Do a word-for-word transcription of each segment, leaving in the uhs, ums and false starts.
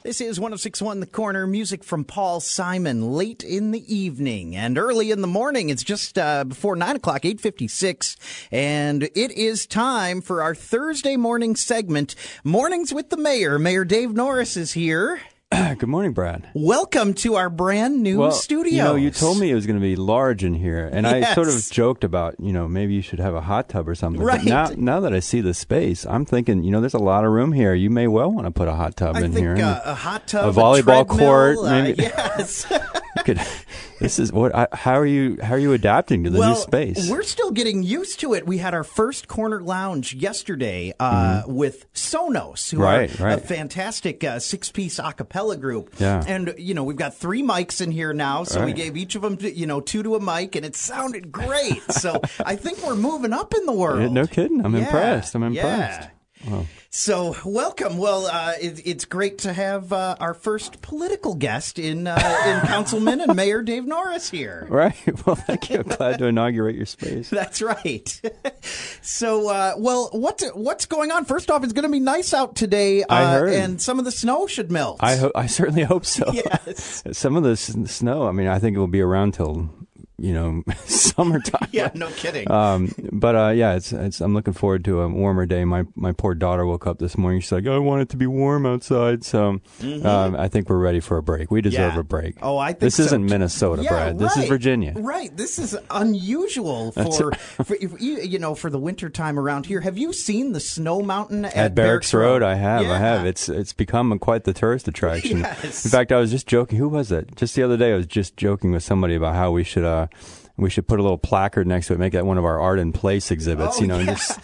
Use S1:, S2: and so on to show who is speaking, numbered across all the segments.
S1: This is one oh six point one The Corner, music from Paul Simon late in the evening and early in the morning. It's just uh, before nine o'clock, eight fifty-six, and it is time for our Thursday morning segment, Mornings with the Mayor. Mayor Dave Norris is here.
S2: Good morning, Brad.
S1: Welcome to our brand new
S2: well,
S1: studio.
S2: You know, you told me it was going to be large in here, and
S1: yes.
S2: I sort of joked about, you know, maybe you should have a hot tub or something.
S1: Right.
S2: But now, now that I see the space, I'm thinking, you know, there's a lot of room here. You may well want to put a hot tub
S1: I
S2: in
S1: think,
S2: here.
S1: Uh, a hot tub,
S2: a volleyball
S1: a
S2: court.
S1: uh,
S2: Maybe.
S1: Yes.
S2: could, this is what. I, how are you? How are you adapting to the
S1: well,
S2: new space?
S1: We're still getting used to it. We had our first corner lounge yesterday uh, mm-hmm. with Sonos, who
S2: right,
S1: are
S2: right.
S1: a fantastic uh, six-piece a cappella group.
S2: Yeah.
S1: And you know, we've got three mics in here now, so
S2: right.
S1: we gave each of them, you know, two to a mic, and it sounded great. So I think we're moving up in the world.
S2: No kidding. I'm
S1: yeah.
S2: impressed. I'm impressed.
S1: Yeah.
S2: Wow.
S1: So, welcome. Well, uh, it, it's great to have uh, our first political guest in uh, in Councilman and Mayor Dave Norris here.
S2: Right. Well, thank you. I'm glad to inaugurate your space.
S1: That's right. So, uh, well, what's what's going on? First off, it's going to be nice out today, uh,
S2: I heard.
S1: and some of the snow should melt.
S2: I ho- I certainly hope so.
S1: Yes.
S2: Some of the s- snow. I mean, I think it will be around till, you know, summertime.
S1: Yeah, no kidding.
S2: Um, but uh, yeah, it's it's. I'm looking forward to a warmer day. My my poor daughter woke up this morning. She's like, I want it to be warm outside. So mm-hmm. um, I think we're ready for a break. We deserve
S1: yeah.
S2: a break.
S1: Oh, I think
S2: this
S1: so.
S2: isn't Minnesota,
S1: yeah,
S2: Brad. This
S1: right.
S2: is Virginia.
S1: Right. This is unusual for, for you, you know for the winter time around here. Have you seen the snow mountain at,
S2: at Barracks Road? Road? I have.
S1: Yeah.
S2: I have. It's it's become a, quite the tourist attraction.
S1: Yes.
S2: In fact, I was just joking. Who was it? Just the other day, I was just joking with somebody about how we should. Uh, We should put a little placard next to it, make that one of our art and place exhibits,
S1: oh,
S2: you know.
S1: Yeah.
S2: Just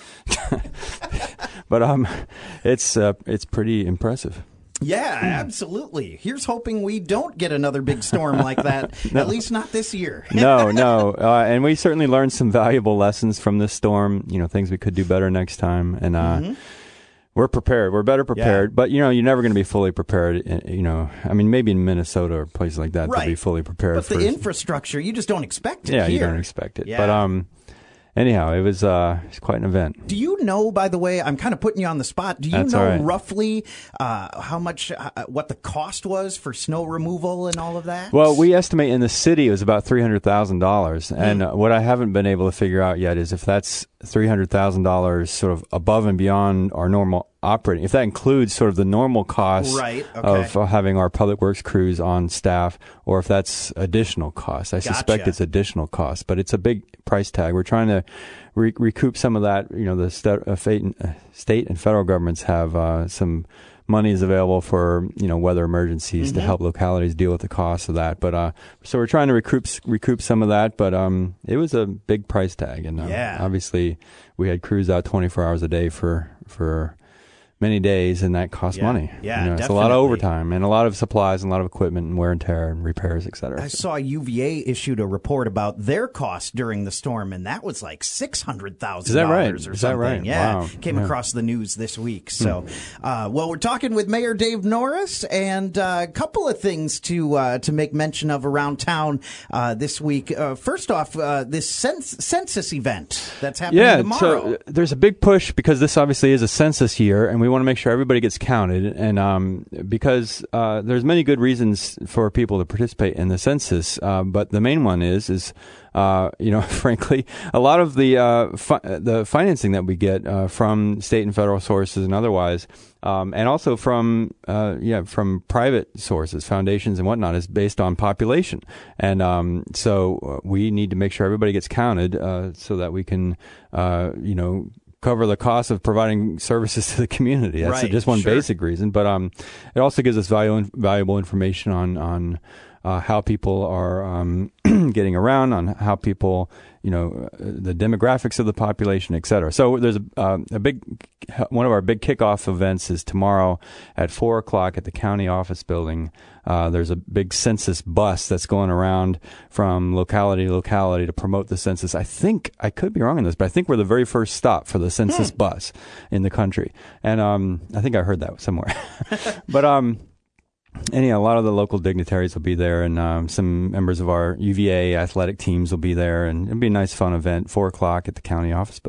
S2: but um, it's uh, it's pretty impressive.
S1: Yeah, absolutely. Here's hoping we don't get another big storm like that, no. At least not this year.
S2: no, no. Uh, and we certainly learned some valuable lessons from this storm, you know, things we could do better next time. And uh, mm-hmm. we're prepared. We're better prepared. Yeah. But, you know, you're never going to be fully prepared. You know, I mean, maybe in Minnesota or places like that,
S1: right.
S2: they'll be fully prepared.
S1: But
S2: for
S1: the infrastructure, you just don't expect it
S2: Yeah,
S1: here.
S2: you don't expect it.
S1: Yeah.
S2: But, um... anyhow, it was uh, it was quite an event.
S1: Do you know, by the way, I'm kind of putting you on the spot, do you
S2: That's
S1: know
S2: all right.
S1: roughly uh, how much, uh, what the cost was for snow removal and all of that?
S2: Well, we estimate in the city it was about three hundred thousand dollars. Mm. And uh, what I haven't been able to figure out yet is if that's three hundred thousand dollars sort of above and beyond our normal operating, if that includes sort of the normal costs
S1: right. okay.
S2: of uh, having our public works crews on staff, or if that's additional costs. I
S1: gotcha.
S2: suspect it's additional costs, but it's a big price tag. We're trying to re- recoup some of that. You know, the st- uh, fate, uh, state and federal governments have uh, some money is available for, you know, weather emergencies mm-hmm. to help localities deal with the cost of that. But uh, so we're trying to recoup recoup some of that. But um, it was a big price tag, and uh,
S1: yeah.
S2: obviously we had crews out twenty-four hours a day for for. many days, and that costs
S1: yeah.
S2: money.
S1: Yeah,
S2: you know, it's
S1: definitely.
S2: a lot of overtime and a lot of supplies and a lot of equipment and wear and tear and repairs, et cetera.
S1: I saw U V A issued a report about their costs during the storm, and that was like six hundred thousand dollars
S2: right?
S1: or
S2: Is
S1: something.
S2: that right?
S1: Yeah,
S2: Wow.
S1: came
S2: yeah.
S1: across the news this week. So, hmm. uh, well, we're talking with Mayor Dave Norris, and uh, a couple of things to uh, to make mention of around town uh, this week. Uh, first off, uh, this cens- census event that's happening
S2: yeah,
S1: tomorrow.
S2: So there's a big push because this obviously is a census year, and we want to make sure everybody gets counted, and um, because uh, there's many good reasons for people to participate in the census, uh, but the main one is is uh, you know, frankly, a lot of the uh, fi- the financing that we get uh, from state and federal sources and otherwise, um, and also from uh, yeah from private sources, foundations and whatnot, is based on population, and um, so we need to make sure everybody gets counted uh, so that we can uh, you know. cover the cost of providing services to the community. That's
S1: right,
S2: just one
S1: sure.
S2: basic reason. But um, it also gives us valuable, valuable information on on uh, how people are um, getting around, on how people, you know, uh, the demographics of the population, et cetera. So there's a, uh, a big, one of our big kickoff events is tomorrow at four o'clock at the county office building. Uh, there's a big census bus that's going around from locality to locality to promote the census. I think, I could be wrong on this, but I think we're the very first stop for the census hmm. bus in the country. And um, I think I heard that somewhere. but um, anyhow, a lot of the local dignitaries will be there, and um, some members of our U V A athletic teams will be there, and it'll be a nice, fun event, four o'clock at the county office building.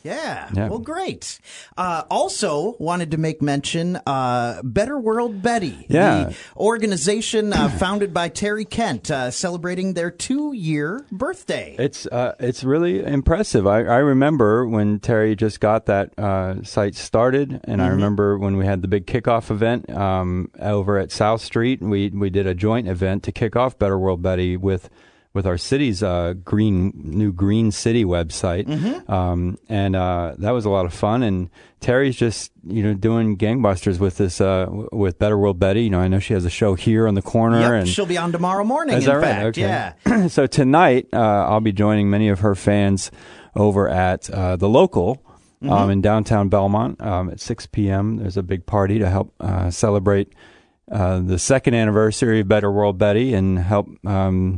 S1: Yeah.
S2: Yeah.
S1: Well, great. Uh, also, wanted to make mention uh, Better World Betty,
S2: Yeah.
S1: the organization uh, founded by Terry Kent, uh, celebrating their two-year birthday.
S2: It's uh, it's really impressive. I, I remember when Terry just got that uh, site started, and mm-hmm. I remember when we had the big kickoff event um, over at South Street. We we did a joint event to kick off Better World Betty with. with our city's uh, green new Green City website, mm-hmm. um, and uh, that was a lot of fun. And Terry's just you know doing gangbusters with this uh, with Better World Betty. You know, I know she has a show here on the corner,
S1: yep,
S2: and
S1: she'll be on tomorrow morning.
S2: Is
S1: in
S2: that right?
S1: fact,
S2: Okay.
S1: yeah.
S2: So tonight uh, I'll be joining many of her fans over at uh, the local. Mm-hmm. Um, in downtown Belmont um, at six p.m. There's a big party to help uh, celebrate uh, the second anniversary of Better World Betty and help. Um,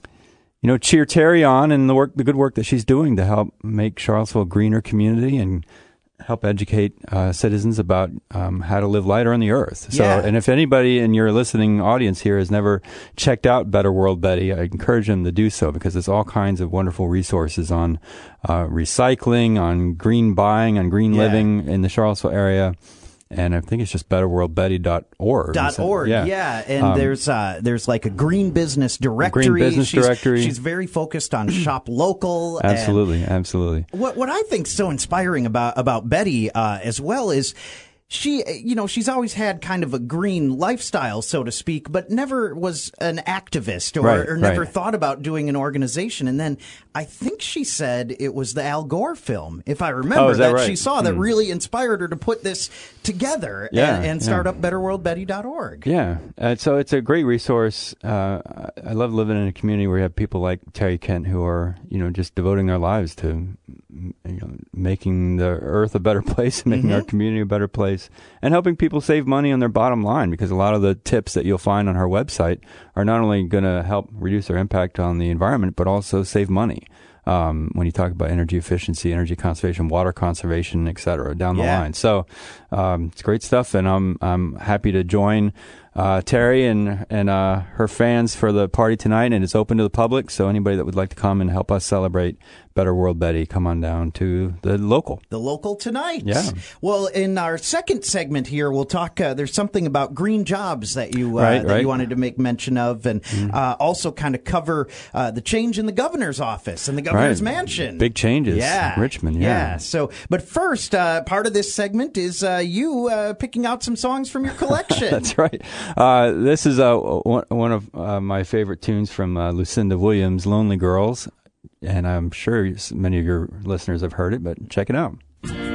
S2: You know, cheer Terry on and the work, the good work that she's doing to help make Charlottesville a greener community and help educate uh, citizens about um, how to live lighter on the earth. So,
S1: yeah.
S2: and if anybody in your listening audience here has never checked out Better World Betty, I encourage them to do so because there's all kinds of wonderful resources on uh, recycling, on green buying, on green
S1: yeah.
S2: living in the Charlottesville area. And I think it's just better world betty dot org.
S1: Dot org, yeah. yeah. And um, there's uh, there's like a green business directory.
S2: Green business
S1: she's,
S2: directory.
S1: She's very focused on shop local.
S2: Absolutely,
S1: and
S2: absolutely.
S1: What what I think is so inspiring about about Betty uh, as well is. She, you know, she's always had kind of a green lifestyle, so to speak, but never was an activist or,
S2: right,
S1: or never
S2: right.
S1: thought about doing an organization. And then I think she said it was the Al Gore film, if I remember,
S2: oh, is that,
S1: that
S2: right?
S1: she saw that
S2: hmm.
S1: really inspired her to put this together
S2: yeah,
S1: and, and start
S2: yeah.
S1: up better world betty dot org.
S2: Yeah. Uh, so it's a great resource. Uh, I love living in a community where you have people like Terry Kent who are, you know, just devoting their lives to you know, making the earth a better place and making mm-hmm. our community a better place and helping people save money on their bottom line because a lot of the tips that you'll find on her website are not only going to help reduce their impact on the environment, but also save money. Um, when you talk about energy efficiency, energy conservation, water conservation, et cetera, down the
S1: yeah.
S2: line. So um, it's great stuff, and I'm I'm happy to join uh, Terry and and uh, her fans for the party tonight, and it's open to the public. So anybody that would like to come and help us celebrate Better World Betty, come on down to the local.
S1: The local tonight.
S2: Yeah.
S1: Well, in our second segment here, we'll talk. Uh, there's something about green jobs that you uh,
S2: right,
S1: that
S2: right.
S1: you wanted to make mention of, and mm. uh, also kind of cover uh, the change in the governor's office and the governor's
S2: right.
S1: mansion.
S2: Big changes.
S1: Yeah.
S2: Richmond. Yeah.
S1: Yeah. So, but first, uh, part of this segment is uh, you uh, picking out some songs from your collection.
S2: That's right. Uh, this is uh, one, one of uh, my favorite tunes from uh, Lucinda Williams, "Lonely Girls." And I'm sure many of your listeners have heard it, but check it out.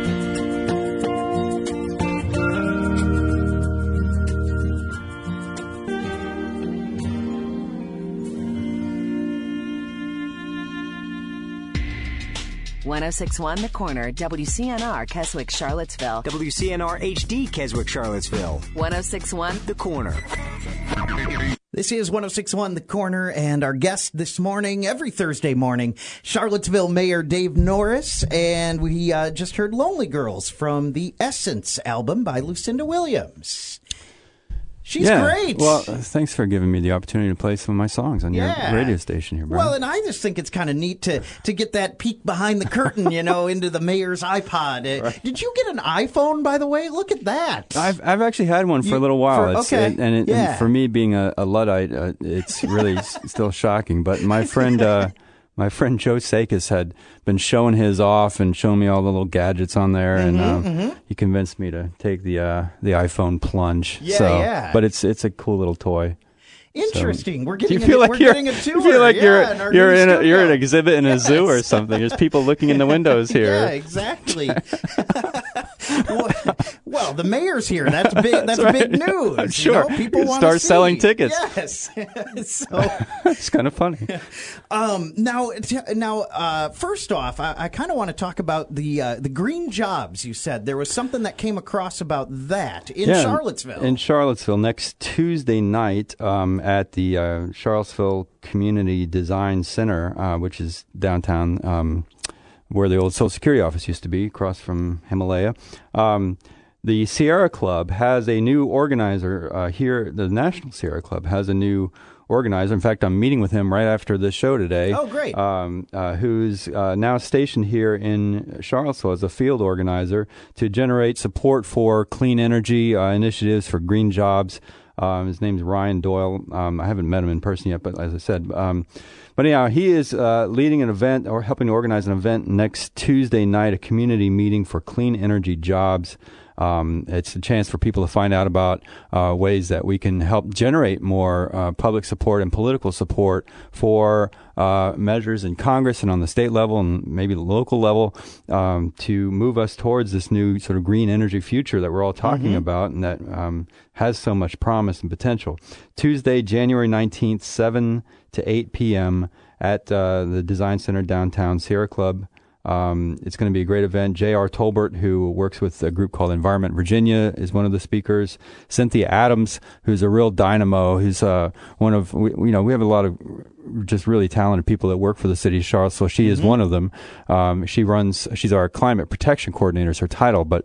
S3: one oh six point one The Corner, W C N R, Keswick, Charlottesville.
S4: W C N R H D, Keswick, Charlottesville.
S3: one oh six point one
S4: The Corner.
S1: This is one oh six point one The Corner, and our guest this morning, every Thursday morning, Charlottesville Mayor Dave Norris, and we uh, just heard Lonely Girls from the Essence album by Lucinda Williams. She's
S2: yeah.
S1: great.
S2: Well, uh, thanks for giving me the opportunity to play some of my songs on
S1: yeah.
S2: your radio station here, Brian.
S1: Well, and I just think it's kind of neat to, to get that peek behind the curtain, you know, into the mayor's iPod. Uh,
S2: right.
S1: Did you get an iPhone, by the way? Look at that.
S2: I've I've actually had one for
S1: you,
S2: a little while.
S1: For,
S2: it's,
S1: okay.
S2: It, and, it,
S1: yeah.
S2: and for me, being a, a Luddite, uh, it's really s- still shocking. But my friend... Uh, My friend Joe Sakis had been showing his off and showing me all the little gadgets on there,
S1: mm-hmm,
S2: and uh,
S1: mm-hmm.
S2: he convinced me to take the uh, the iPhone plunge.
S1: Yeah,
S2: so,
S1: yeah.
S2: But it's it's a cool little toy.
S1: Interesting.
S2: So,
S1: we're getting.
S2: you feel
S1: a,
S2: like
S1: we're
S2: you're,
S1: getting a tour.
S2: You feel like
S1: yeah,
S2: you're
S1: in our
S2: you're
S1: new
S2: in a,
S1: studio.
S2: you're in an exhibit in
S1: yes.
S2: a zoo or something. There's people looking in the windows here.
S1: Yeah, exactly. well, well, the mayor's here. That's big. That's,
S2: That's right.
S1: big news.
S2: I'm sure.
S1: You know, people want
S2: start
S1: to
S2: selling tickets.
S1: Yes. so
S2: it's kind of funny.
S1: um, now, t- now, uh, first off, I, I kind of want to talk about the uh, the green jobs. You said there was something that came across about that in
S2: yeah,
S1: Charlottesville.
S2: In Charlottesville, next Tuesday night um, at the uh, Charlottesville Community Design Center, uh, which is downtown, um, where the old Social Security office used to be, across from Himalaya. Um, the Sierra Club has a new organizer uh, here. The National Sierra Club has a new organizer. In fact, I'm meeting with him right after this show today.
S1: Oh, great.
S2: Um, uh, who's uh, now stationed here in Charlottesville as a field organizer to generate support for clean energy uh, initiatives, for green jobs. Um, his name's Ryan Doyle. Um, I haven't met him in person yet, but as I said, um, but anyhow, he is uh, leading an event or helping to organize an event next Tuesday night, a community meeting for clean energy jobs. Um, it's a chance for people to find out about uh, ways that we can help generate more uh, public support and political support for uh, measures in Congress and on the state level and maybe the local level um, to move us towards this new sort of green energy future that we're all talking mm-hmm. about and that um, has so much promise and potential. Tuesday, January nineteenth, seven to eight p.m. at uh, the Design Center downtown, Sierra Club. Um, it's going to be a great event. J R. Tolbert, who works with a group called Environment Virginia, is one of the speakers. Cynthia Adams, who's a real dynamo, who's uh, one of, we, you know, we have a lot of just really talented people that work for the city of Charlottesville. She is mm-hmm. one of them. Um, she runs, she's our climate protection coordinator is her title, but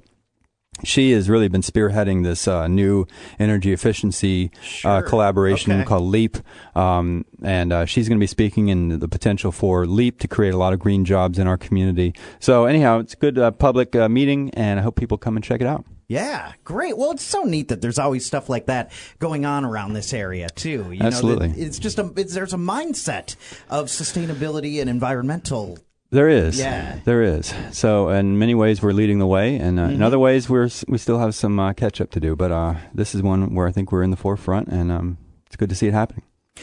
S2: she has really been spearheading this uh, new energy efficiency sure. uh, collaboration okay. called LEAP, um, and uh, she's going to be speaking in the potential for LEAP to create a lot of green jobs in our community. So anyhow, it's a good uh, public uh, meeting, and I hope people come and check it out.
S1: Yeah, great. Well, it's so neat that there's always stuff like that going on around this area, too. You
S2: Absolutely.
S1: Know, it's just a, it's, there's a mindset of sustainability and environmental.
S2: There is.
S1: Yeah.
S2: There is. So in many ways, we're leading the way. And uh, mm-hmm. in other ways, we're, we still have some uh, catch up to do. But uh, this is one where I think we're in the forefront, and um, it's good to see it happening.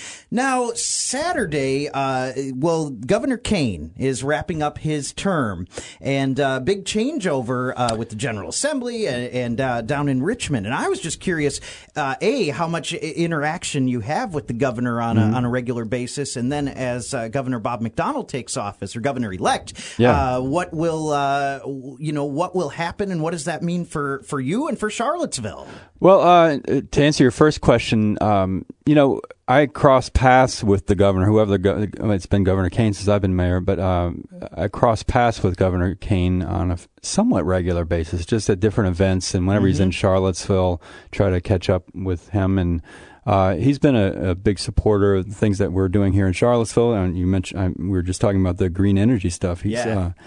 S1: Now, Saturday, uh, well, Governor Kane is wrapping up his term, and uh, big changeover uh, with the General Assembly and, and uh, down in Richmond. And I was just curious, uh, A, how much interaction you have with the governor on, mm-hmm. a, on a regular basis, and then as uh, Governor Bob McDonnell takes office, or governor-elect,
S2: yeah.
S1: uh, what will, uh, you know, what will happen, and what does that mean for, for you and for Charlottesville?
S2: Well, uh, to answer your first question, um, you know, I cross paths with the governor, whoever the go- it's been Governor Kane since I've been mayor, but um, I cross paths with Governor Kane on a somewhat regular basis, just at different events. And whenever mm-hmm. he's in Charlottesville, try to catch up with him. And uh, he's been a, a big supporter of the things that we're doing here in Charlottesville. And you mentioned I, we were just talking about the green energy stuff. He's,
S1: yeah.
S2: Uh,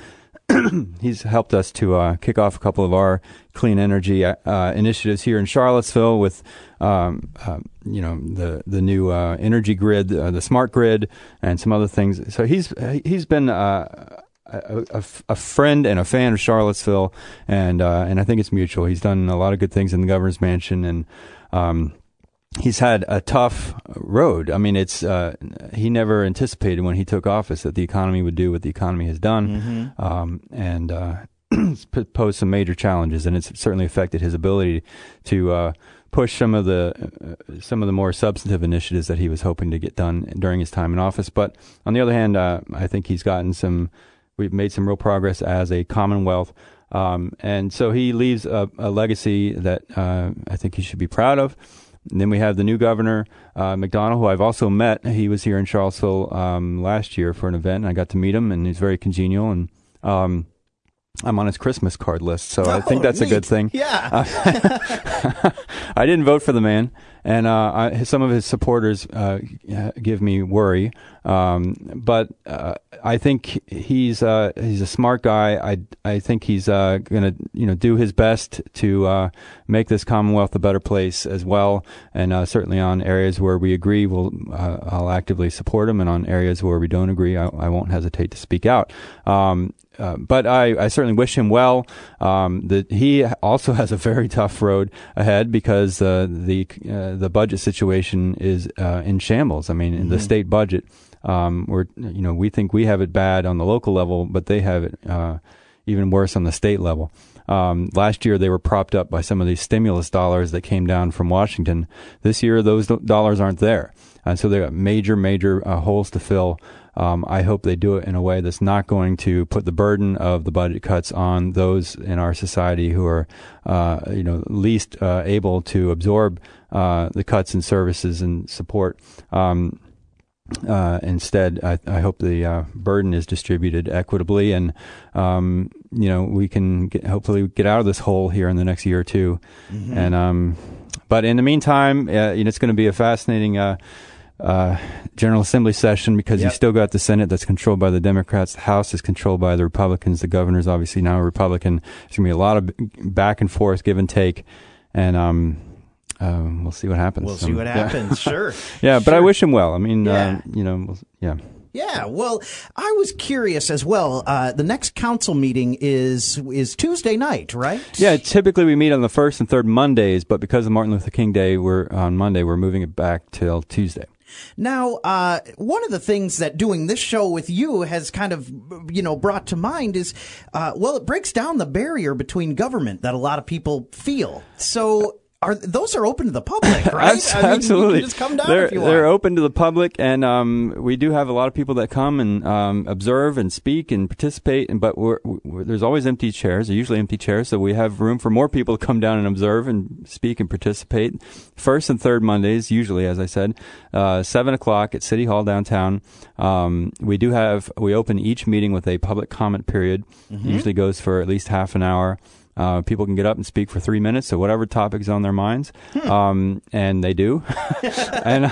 S2: he's helped us to uh, kick off a couple of our clean energy uh, initiatives here in Charlottesville with, um, uh, you know, the the new uh, energy grid, uh, the smart grid, and some other things. So he's he's been uh, a, a, a friend and a fan of Charlottesville, and uh, and I think it's mutual. He's done a lot of good things in the governor's mansion, and um, he's had a tough road. I mean, it's uh, he never anticipated when he took office that the economy would do what the economy has done, mm-hmm. um, and uh, posed some major challenges. And it's certainly affected his ability to uh, push some of the uh, some of the more substantive initiatives that he was hoping to get done during his time in office. But on the other hand, uh, I think he's gotten some. We've made some real progress as a Commonwealth. Um, and so he leaves a, a legacy that uh, I think he should be proud of. And then we have the new governor, uh, McDonnell, who I've also met. He was here in Charlottesville um, last year for an event, and I got to meet him, and he's very congenial. And um, I'm on his Christmas card list, so oh, I think that's
S1: neat.
S2: a good thing.
S1: Yeah.
S2: Uh, I didn't vote for the man, and uh, I, some of his supporters uh, give me worry. Um, but uh, I think he's uh, he's a smart guy. I, I think he's uh, going to you know do his best to uh, make this Commonwealth a better place as well. And uh, certainly on areas where we agree, we'll uh, I'll actively support him, and on areas where we don't agree, I, I won't hesitate to speak out. Um, Uh, but I, I certainly wish him well. Um, that he also has a very tough road ahead because uh, the uh, the budget situation is uh, in shambles. I mean, mm-hmm. the state budget, um, we're you know we think we have it bad on the local level, but they have it uh, even worse on the state level. Um, last year they were propped up by some of these stimulus dollars that came down from Washington. This year those do- dollars aren't there, and so they've got major major uh, holes to fill. Um, I hope they do it in a way that's not going to put the burden of the budget cuts on those in our society who are, uh, you know, least uh, able to absorb uh, the cuts in services and support. Um, uh, instead, I, I hope the uh, burden is distributed equitably, and um, you know, we can get, hopefully get out of this hole here in the next year or two. Mm-hmm. And um, but in the meantime, uh, you know, it's going to be a fascinating. Uh, uh, General Assembly session because
S1: Yep.
S2: you still got the Senate that's controlled by the Democrats. The House is controlled by the Republicans. The governor's obviously now a Republican. There's going to be a lot of back and forth, give and take. And um, uh, we'll see what happens.
S1: We'll see
S2: Um,
S1: what
S2: yeah.
S1: happens. Sure.
S2: Yeah, but I
S1: Sure.
S2: wish him well. I mean,
S1: Yeah.
S2: uh, you know, yeah.
S1: Yeah, well, I was curious as well. Uh, the next council meeting is is Tuesday night, right?
S2: Yeah, typically we meet on the first and third Mondays, but because of Martin Luther King Day, we're on Monday. We're moving it back till Tuesday.
S1: Now, uh, one of the things that doing this show with you has kind of, you know, brought to mind is, uh, well, it breaks down the barrier between government that a lot of people feel. So. Are, those are open to the public, right? I mean,
S2: Absolutely.
S1: you can just come down
S2: they're,
S1: if you
S2: they're
S1: want.
S2: open to the public, and um, we do have a lot of people that come and um, observe and speak and participate. And but we're, we're, there's always empty chairs. They're usually empty chairs, so we have room for more people to come down and observe and speak and participate. First and third Mondays, usually, as I said, uh, seven o'clock at City Hall downtown. Um, we do have we open each meeting with a public comment period. Mm-hmm. Usually goes for at least half an hour. Uh, people can get up and speak for three minutes, so whatever topic is on their minds, hmm. um, and they do. and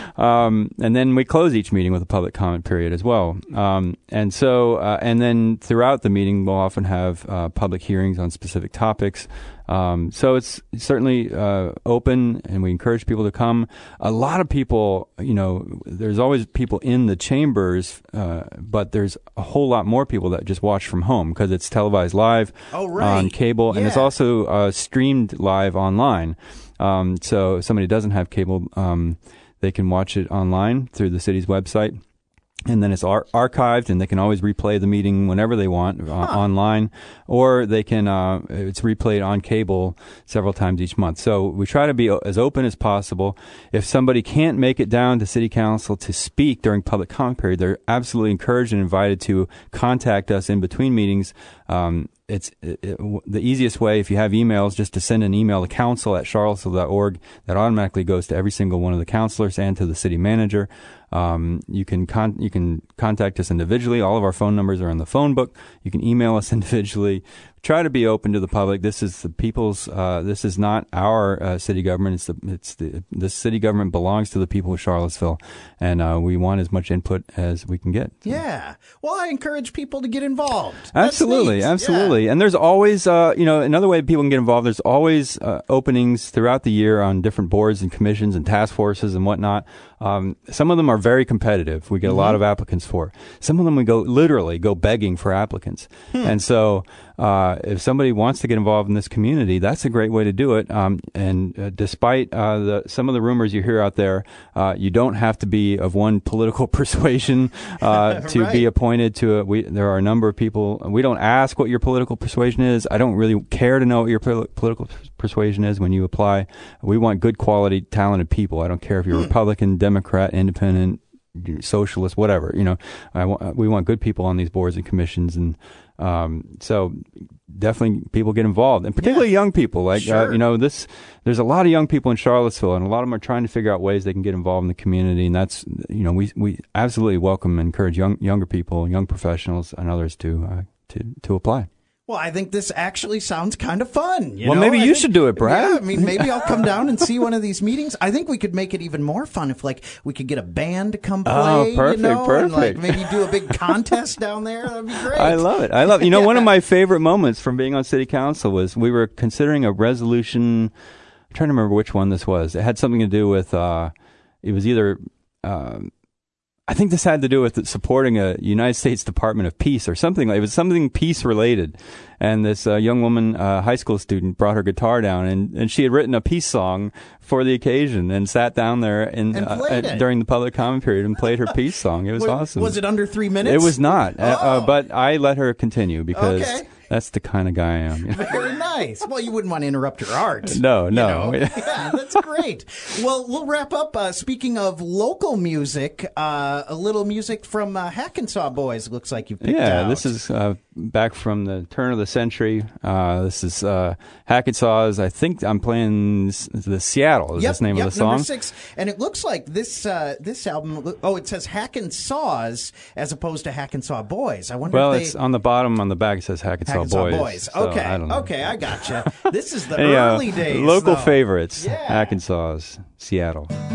S2: um, and then we close each meeting with a public comment period as well. Um, and so, uh, and then throughout the meeting, we'll often have uh, public hearings on specific topics. Um, so it's certainly uh, open, and we encourage people to come. A lot of people, you know, there's always people in the chambers, uh, but there's a whole lot more people that just watch from home because it's televised live
S1: oh, right.
S2: on cable,
S1: yeah.
S2: and it's also uh, streamed live online. Um, so if somebody doesn't have cable, um, they can watch it online through the city's website. And then it's ar- archived, and they can always replay the meeting whenever they want uh,
S1: huh.
S2: online, or they can. Uh, it's replayed on cable several times each month. So we try to be o- as open as possible. If somebody can't make it down to City Council to speak during public comment period, they're absolutely encouraged and invited to contact us in between meetings. Um, it's it, it, w- the easiest way, if you have emails, just to send an email to council at charlottesville dot org. That automatically goes to every single one of the councilors and to the city manager. Um, you can con- you can contact us individually. All of our phone numbers are in the phone book. You can email us individually. Try to be open to the public. This is the people's. Uh, this is not our uh, city government. It's the. It's the. This city government belongs to the people of Charlottesville, and uh, we want as much input as we can get.
S1: Yeah. Well, I encourage people to get involved.
S2: Absolutely,
S1: That's neat.
S2: absolutely.
S1: Yeah.
S2: And there's always, uh, you know, another way people can get involved. There's always uh, openings throughout the year on different boards and commissions and task forces and whatnot. Um, some of them are very competitive. We get mm-hmm. a lot of applicants for. Some of them we go literally go begging for applicants. Hmm. And so uh, if somebody wants to get involved in this community, that's a great way to do it. Um, and uh, despite uh, the some of the rumors you hear out there, uh, you don't have to be of one political persuasion uh, to
S1: right.
S2: be appointed to it. We, there are a number of people. We don't ask what your political persuasion is. I don't really care to know what your pol- political persuasion is when you apply. We want good quality, talented people. I don't care if you're
S1: hmm.
S2: Republican, Democrat, Independent, Socialist, whatever. You know, I wa- we want good people on these boards and commissions, and um, so definitely people get involved, and particularly yeah. young people. Like
S1: sure.
S2: uh, you know, this there's a lot of young people in Charlottesville, and a lot of them are trying to figure out ways they can get involved in the community, and that's you know we we absolutely welcome and encourage young younger people, young professionals, and others to uh, to to apply.
S1: Well, I think this actually sounds kind of fun. You
S2: well,
S1: know?
S2: maybe
S1: I
S2: you
S1: think,
S2: should do it, Brad.
S1: Yeah, I mean, maybe I'll come down and see one of these meetings. I think we could make it even more fun if, like, we could get a band to come play.
S2: Oh, perfect,
S1: you know,
S2: perfect.
S1: And, like, maybe do a big contest down there. That'd be great.
S2: I love it. I love it. You know, yeah. one of my favorite moments from being on City Council was we were considering a resolution. I'm trying to remember which one this was. It had something to do with, uh, it was either, um, I think this had to do with supporting a United States Department of Peace or something. It was something peace related. And this uh, young woman, uh, high school student, brought her guitar down, and, and she had written a peace song for the occasion and sat down there in,
S1: and
S2: uh,
S1: at,
S2: during the public comment period and played her peace song. It was,
S1: was
S2: awesome.
S1: Was it under three minutes?
S2: It was not.
S1: Oh.
S2: Uh, uh, but I let her continue because
S1: okay.
S2: that's the kind of guy I am.
S1: Very nice. Well, you wouldn't want to interrupt her art.
S2: No, no.
S1: You know? Yeah, that's great. Well, we'll wrap up. Uh, speaking of local music, uh, a little music from uh, Hackensaw Boys looks like you picked
S2: yeah,
S1: out.
S2: this is uh, back from the turn of the century. Uh, this is uh, Hackensaw's. I think I'm playing the Seattle. Is
S1: yep,
S2: this the name
S1: yep,
S2: of the song?
S1: Number six. And it looks like this uh, this album. Oh, it says Hackensaws as opposed to Hackensaw Boys. I wonder.
S2: Well,
S1: if they,
S2: it's on the bottom on the back. It says Hackensaw,
S1: Hackensaw
S2: Boys.
S1: Boys.
S2: So,
S1: Okay,
S2: I don't know.
S1: okay, I gotcha. This is the
S2: Hey, uh,
S1: early days.
S2: Local
S1: though.
S2: favorites.
S1: Yeah.
S2: Hackensaw's Seattle.